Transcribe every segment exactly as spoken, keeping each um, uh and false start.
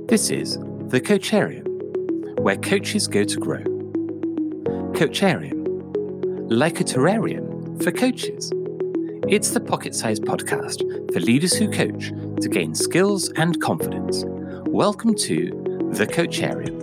This is The Coacharium, where coaches go to grow. Coacharium, like a terrarium for coaches. It's the pocket-sized podcast for leaders who coach to gain skills and confidence. Welcome to The Coacharium.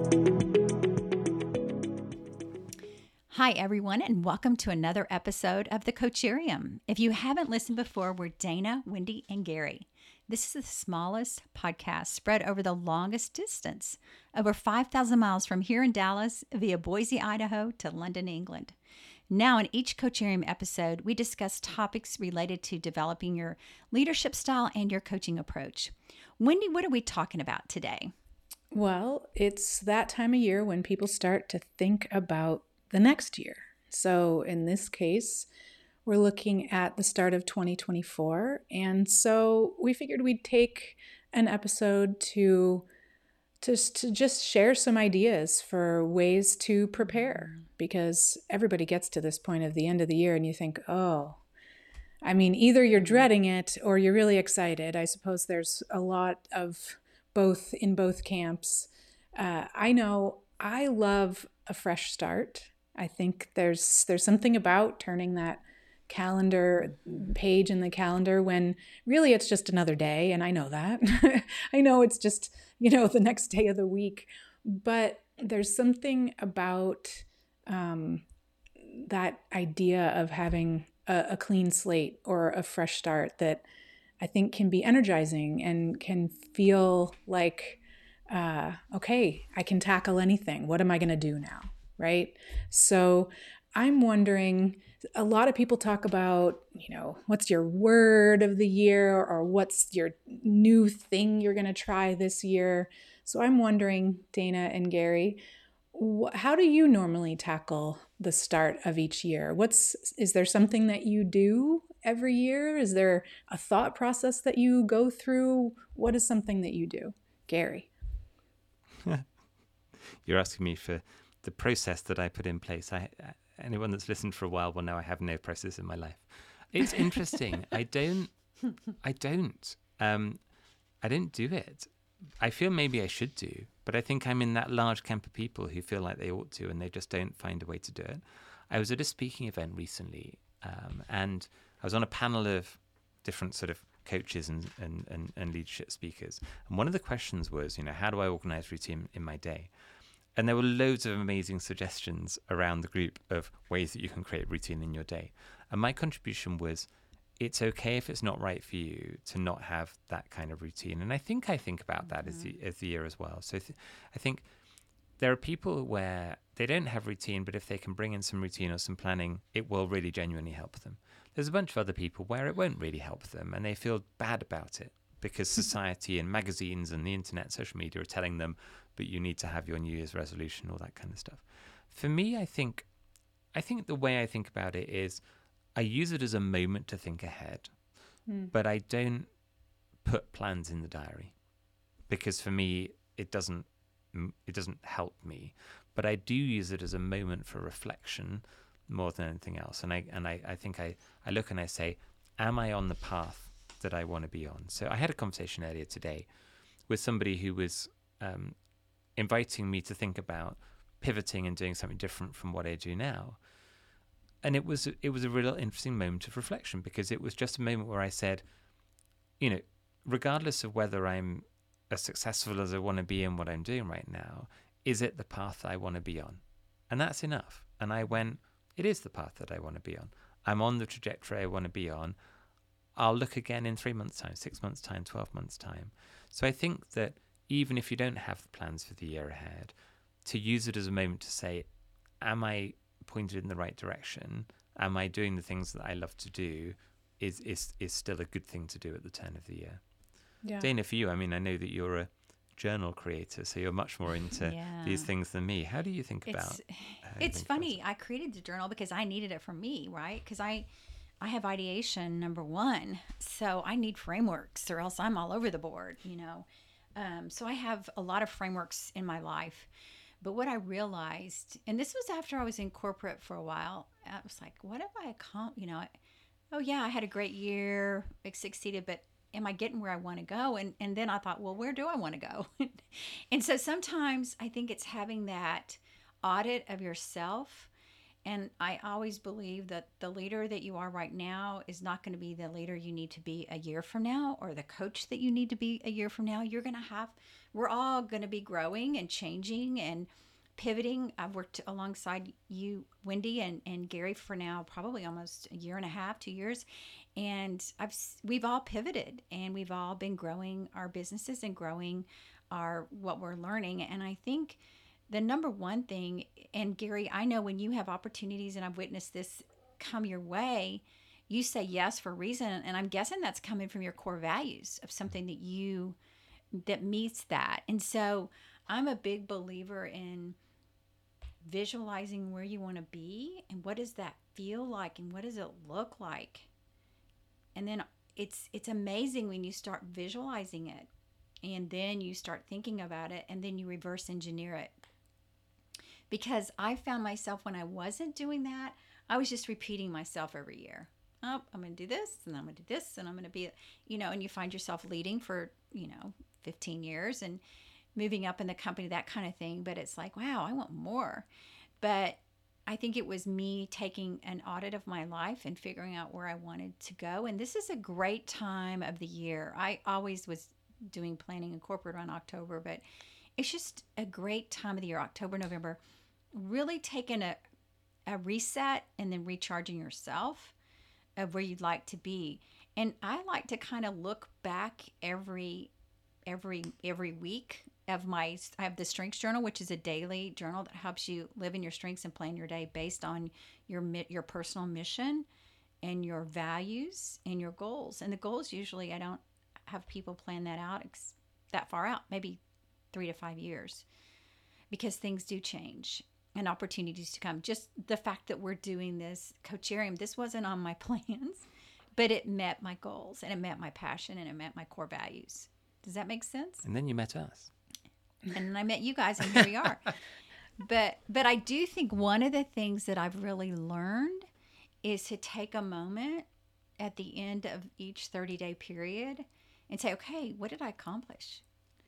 Hi, everyone, and welcome to another episode of The Coacharium. If you haven't listened before, we're Dana, Wendy, and Gary. This is the smallest podcast spread over the longest distance, over five thousand miles from here in Dallas via Boise, Idaho to London, England. Now, in each Coacharium episode, we discuss topics related to developing your leadership style and your coaching approach. Wendy, what are we talking about today? Well, it's that time of year when people start to think about the next year. So in this case, we're looking at the start of twenty twenty-four. And so we figured we'd take an episode to just to just share some ideas for ways to prepare, because everybody gets to this point of the end of the year and you think, oh, I mean, either you're dreading it or you're really excited. I suppose there's a lot of both in both camps. Uh, I know I love a fresh start. I think there's there's something about turning that calendar page in the calendar when really it's just another day. And I know that. I know it's just, you know, the next day of the week. But there's something about um, that idea of having a, a clean slate or a fresh start that I think can be energizing and can feel like, uh, okay, I can tackle anything. What am I going to do now? Right? So I'm wondering, a lot of people talk about, you know, what's your word of the year or what's your new thing you're going to try this year. So I'm wondering, Dana and Gary, wh- how do you normally tackle the start of each year? What's, is there something that you do every year? Is there a thought process that you go through? What is something that you do? Gary. You're asking me for the process that I put in place. I, anyone that's listened for a while will know I have no process in my life. It's interesting. I don't, I don't, um, I don't do it. I feel maybe I should do, but I think I'm in that large camp of people who feel like they ought to, and they just don't find a way to do it. I was at a speaking event recently, um, and I was on a panel of different sort of coaches and, and, and, and leadership speakers. And one of the questions was, you know, how do I organize routine in my day? And there were loads of amazing suggestions around the group of ways that you can create routine in your day. And my contribution was, it's okay if it's not right for you to not have that kind of routine. And I think I think about that mm-hmm. as the as the year as well. So th- I think there are people where they don't have routine, but if they can bring in some routine or some planning, it will really genuinely help them. There's a bunch of other people where it won't really help them, and they feel bad about it because society and magazines and the internet, social media are telling them, but you need to have your New Year's resolution, all that kind of stuff. For me, I think, I think the way I think about it is I use it as a moment to think ahead, mm. but I don't put plans in the diary because for me, it doesn't, it doesn't help me, but I do use it as a moment for reflection more than anything else. And I, and I, I think I, I look and I say, am I on the path that I want to be on? So I had a conversation earlier today with somebody who was um, inviting me to think about pivoting and doing something different from what I do now. And it was it was a real interesting moment of reflection, because it was just a moment where I said, you know, regardless of whether I'm as successful as I want to be in what I'm doing right now, is it the path I want to be on? And that's enough. And I went, it is the path that I want to be on. I'm on the trajectory I want to be on. I'll look again in three months' time, six months' time, twelve months' time. So I think that even if you don't have the plans for the year ahead, to use it as a moment to say, am I pointed in the right direction? Am I doing the things that I love to do? Is is is still a good thing to do at the turn of the year. Yeah. Dana, for you, I mean, I know that you're a journal creator, so you're much more into yeah. these things than me. How do you think it's, about It's funny. I created the journal because I needed it for me, right? Because I... I have ideation, number one, so I need frameworks or else I'm all over the board, you know. Um, so I have a lot of frameworks in my life. But what I realized, and this was after I was in corporate for a while, I was like, what have I accomplished? You know, I, oh, yeah, I had a great year, I succeeded, but am I getting where I want to go? And and then I thought, well, where do I want to go? And so sometimes I think it's having that audit of yourself. And I always believe that the leader that you are right now is not going to be the leader you need to be a year from now, or the coach that you need to be a year from now. You're going to have, we're all going to be growing and changing and pivoting. I've worked alongside you, Wendy, and, and Gary for now probably almost a year and a half, two years. And I've we've all pivoted, and we've all been growing our businesses and growing our what we're learning. And I think the number one thing, and Gary, I know when you have opportunities, and I've witnessed this come your way, you say yes for a reason. And I'm guessing that's coming from your core values of something that you, that meets that. And so I'm a big believer in visualizing where you want to be and what does that feel like and what does it look like. And then it's, it's amazing when you start visualizing it and then you start thinking about it and then you reverse engineer it. Because I found myself when I wasn't doing that, I was just repeating myself every year. Oh, I'm going to do this, and I'm going to do this, and I'm going to be, you know, and you find yourself leading for, you know, fifteen years and moving up in the company, that kind of thing. But it's like, wow, I want more. But I think it was me taking an audit of my life and figuring out where I wanted to go. And this is a great time of the year. I always was doing planning in corporate around October, but it's just a great time of the year, October, November, really taking a, a reset and then recharging yourself of where you'd like to be. And I like to kind of look back every, every, every week of my, I have the strengths journal, which is a daily journal that helps you live in your strengths and plan your day based on your, your personal mission and your values and your goals. And the goals, usually I don't have people plan that out that far out, maybe three to five years, because things do change and opportunities to come. Just the fact that we're doing this Coacharium, this wasn't on my plans, but it met my goals and it met my passion and it met my core values. Does that make sense? And then you met us. And then I met you guys, and here we are. But but I do think one of the things that I've really learned is to take a moment at the end of each thirty-day period and say, okay, what did I accomplish?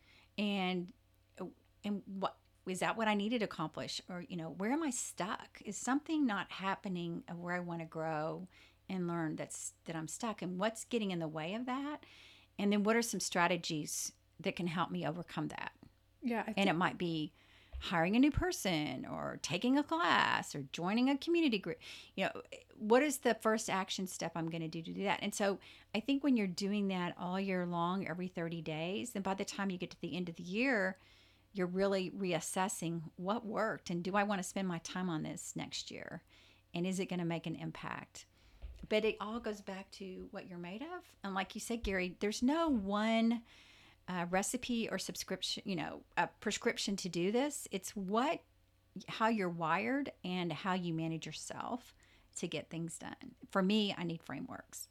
And and what is that what I needed to accomplish? Or, you know, where am I stuck? Is something not happening of where I want to grow and learn that's that I'm stuck? And what's getting in the way of that? And then what are some strategies that can help me overcome that? Yeah. I think- and it might be hiring a new person or taking a class or joining a community group. You know, what is the first action step I'm going to do to do that? And so I think when you're doing that all year long, every thirty days, then by the time you get to the end of the year, you're really reassessing what worked and do I want to spend my time on this next year? And is it going to make an impact? But it all goes back to what you're made of. And like you said, Gary, there's no one uh, recipe or subscription, you know, a prescription to do this. It's what, how you're wired and how you manage yourself to get things done. For me, I need frameworks.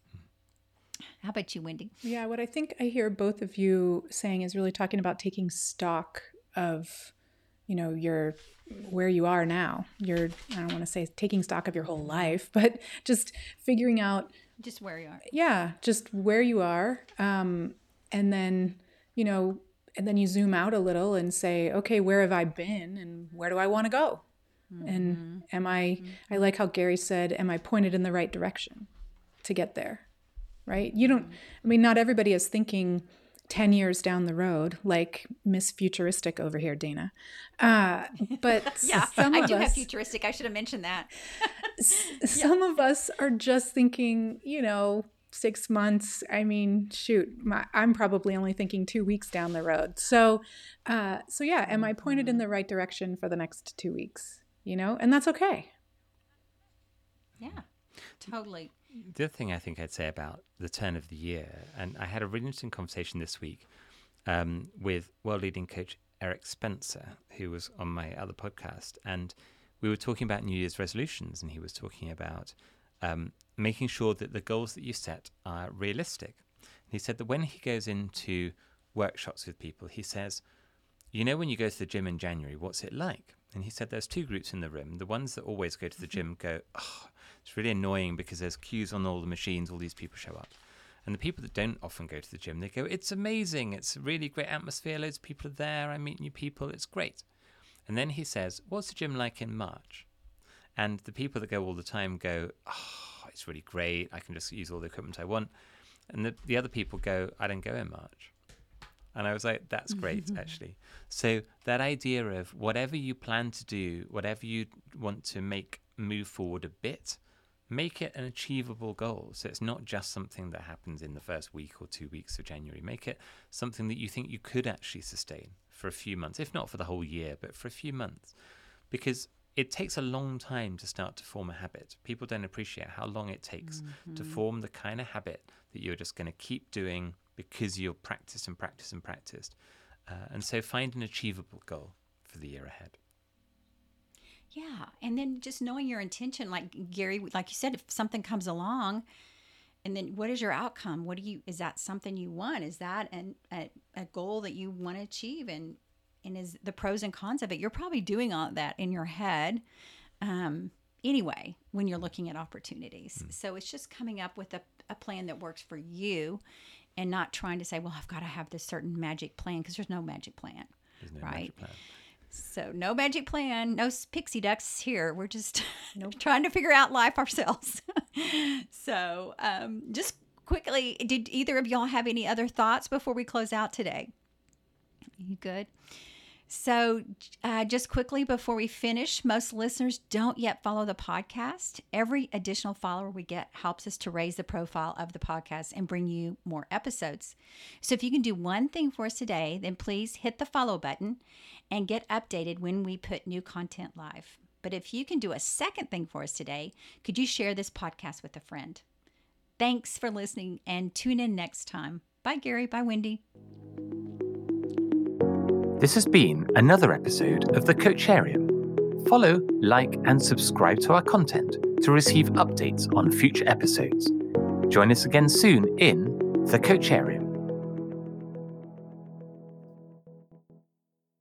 How about you, Wendy? Yeah, what I think I hear both of you saying is really talking about taking stock of, you know, your where you are now. You're, I don't want to say taking stock of your whole life, but just figuring out just where you are. Yeah, just where you are. Um, and then, you know, and then you zoom out a little and say, okay, where have I been and where do I want to go? Mm-hmm. And am I, mm-hmm. I like how Gary said, am I pointed in the right direction to get there? Right? You don't, I mean, not everybody is thinking ten years down the road, like Miss Futuristic over here, Dana. Uh, but yeah, some I of do us, have futuristic. I should have mentioned that. Some yeah. of us are just thinking, you know, six months. I mean, shoot, my, I'm probably only thinking two weeks down the road. So, uh, so yeah, am I pointed in the right direction for the next two weeks? You know, and that's okay. Yeah, totally. The other thing I think I'd say about the turn of the year, and I had a really interesting conversation this week um, with world-leading coach Eric Spencer, who was on my other podcast, and we were talking about New Year's resolutions, and he was talking about um, making sure that the goals that you set are realistic. And he said that when he goes into workshops with people, he says, you know, when you go to the gym in January, what's it like? And he said there's two groups in the room. The ones that always go to the gym go, oh, it's really annoying because there's queues on all the machines, all these people show up. And the people that don't often go to the gym, they go, it's amazing. It's a really great atmosphere. Loads of people are there. I meet new people. It's great. And then he says, what's the gym like in March? And the people that go all the time go, oh, it's really great. I can just use all the equipment I want. And the, the other people go, I don't go in March. And I was like, that's great, actually. So that idea of whatever you plan to do, whatever you want to make move forward a bit, make it an achievable goal. So it's not just something that happens in the first week or two weeks of January. Make it something that you think you could actually sustain for a few months, if not for the whole year, but for a few months. Because it takes a long time to start to form a habit. People don't appreciate how long it takes mm-hmm. to form the kind of habit that you're just going to keep doing because you've practiced and practiced and practiced. Uh, and so find an achievable goal for the year ahead. Yeah. And then just knowing your intention, like Gary, like you said, if something comes along, and then what is your outcome? What do you, is that something you want? Is that an, a, a goal that you want to achieve? And, and is the pros and cons of it? You're probably doing all that in your head um, anyway, when you're looking at opportunities. Mm. So it's just coming up with a, a plan that works for you and not trying to say, well, I've got to have this certain magic plan, because there's no magic plan. There's no right? magic plan. So no magic plan, no pixie ducks here. We're just nope. trying to figure out life ourselves. So um, just quickly, did either of y'all have any other thoughts before we close out today? You good? So uh, just quickly before we finish, most listeners don't yet follow the podcast. Every additional follower we get helps us to raise the profile of the podcast and bring you more episodes. So if you can do one thing for us today, then please hit the follow button and get updated when we put new content live. But if you can do a second thing for us today, could you share this podcast with a friend? Thanks for listening, and tune in next time. Bye, Gary. Bye, Wendy. This has been another episode of The Coacharium. Follow, like, and subscribe to our content to receive updates on future episodes. Join us again soon in The Coacharium.